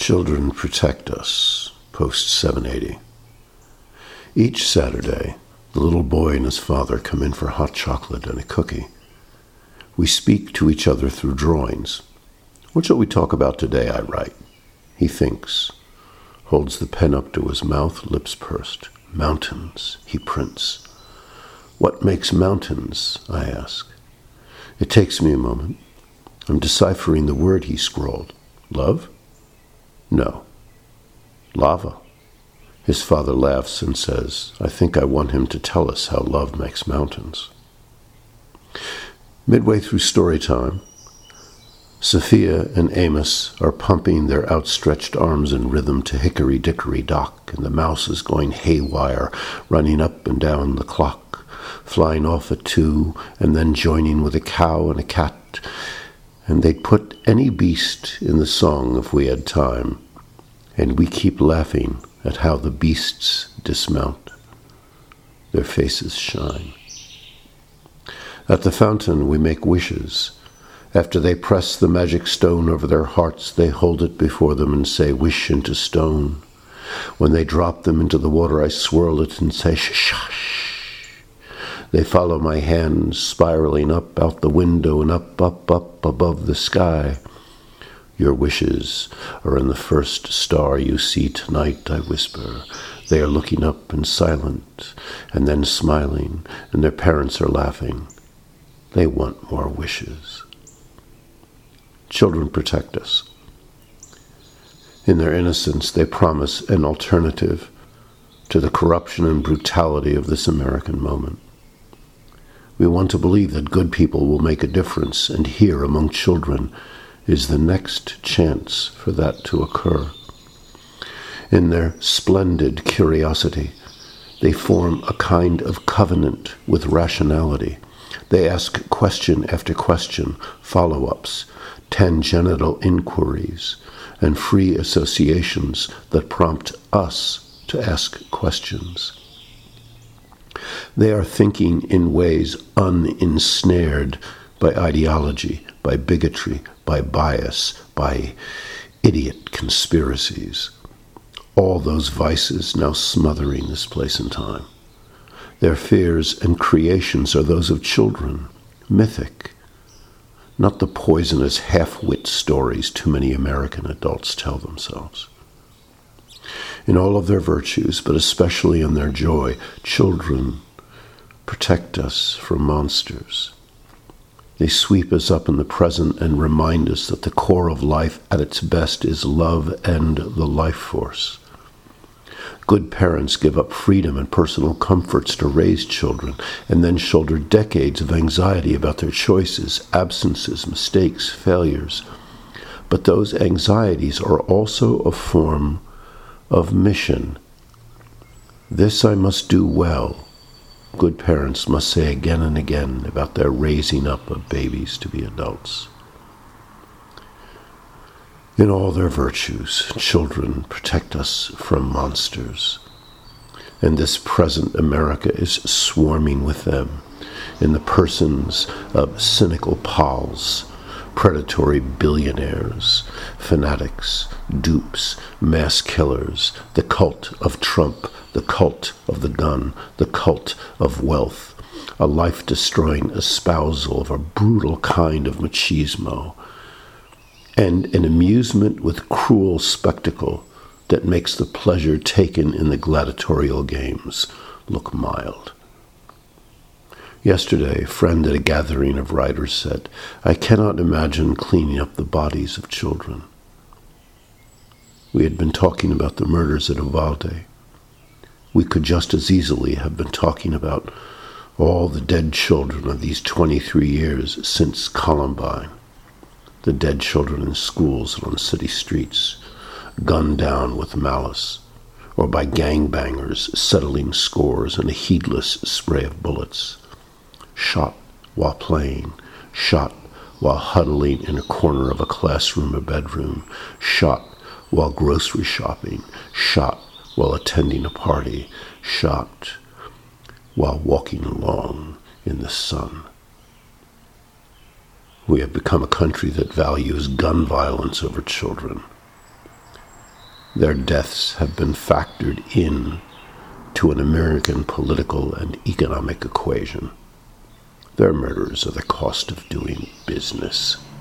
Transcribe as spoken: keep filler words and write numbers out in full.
Children Protect Us, post seven eighty. Each Saturday, the little boy and his father come in for hot chocolate and a cookie. We speak to each other through drawings. What shall we talk about today, I write. He thinks, holds the pen up to his mouth, lips pursed. Mountains, he prints. What makes mountains, I ask. It takes me a moment. I'm deciphering the word he scrawled. Love? No. Lava. His father laughs and says, I think I want him to tell us how love makes mountains. Midway through story time, Sophia and Amos are pumping their outstretched arms in rhythm to Hickory Dickory Dock, and the mouse is going haywire, running up and down the clock, flying off at two, and then joining with a cow and a cat. And they'd put any beast in the song if we had time, and we keep laughing at how the beasts dismount. Their faces shine. At the fountain we make wishes. After they press the magic stone over their hearts, they hold it before them and say, wish into stone. When they drop them into the water, I swirl it and say, shush. They follow my hands, spiraling up out the window and up, up, up above the sky. Your wishes are in the first star you see tonight, I whisper. They are looking up and silent, and then smiling, and their parents are laughing. They want more wishes. Children protect us. In their innocence, they promise an alternative to the corruption and brutality of this American moment. We want to believe that good people will make a difference, and here among children is the next chance for that to occur. In their splendid curiosity, they form a kind of covenant with rationality. They ask question after question, follow-ups, tangential inquiries, and free associations that prompt us to ask questions. They are thinking in ways uninsnared by ideology, by bigotry, by bias, by idiot conspiracies. All those vices now smothering this place and time. Their fears and creations are those of children, mythic, not the poisonous half-wit stories too many American adults tell themselves. In all of their virtues, but especially in their joy, children protect us from monsters. They sweep us up in the present and remind us that the core of life at its best is love and the life force. Good parents give up freedom and personal comforts to raise children and then shoulder decades of anxiety about their choices, absences, mistakes, failures. But those anxieties are also a form of mission. This I must do well, good parents must say again and again about their raising up of babies to be adults. In all their virtues, children protect us from monsters. And this present America is swarming with them in the persons of cynical pals, predatory billionaires, fanatics, dupes, mass killers, the cult of Trump, the cult of the gun, the cult of wealth, a life-destroying espousal of a brutal kind of machismo, and an amusement with cruel spectacle that makes the pleasure taken in the gladiatorial games look mild. Yesterday, a friend at a gathering of writers said, I cannot imagine cleaning up the bodies of children. We had been talking about the murders at Uvalde. We could just as easily have been talking about all the dead children of these twenty-three years since Columbine. The dead children in schools and on city streets, gunned down with malice, or by gangbangers settling scores in a heedless spray of bullets. Shot while playing, shot while huddling in a corner of a classroom or bedroom, shot while grocery shopping, shot while attending a party, shot while walking along in the sun. We have become a country that values gun violence over children. Their deaths have been factored in to an American political and economic equation. Their murders are the cost of doing business.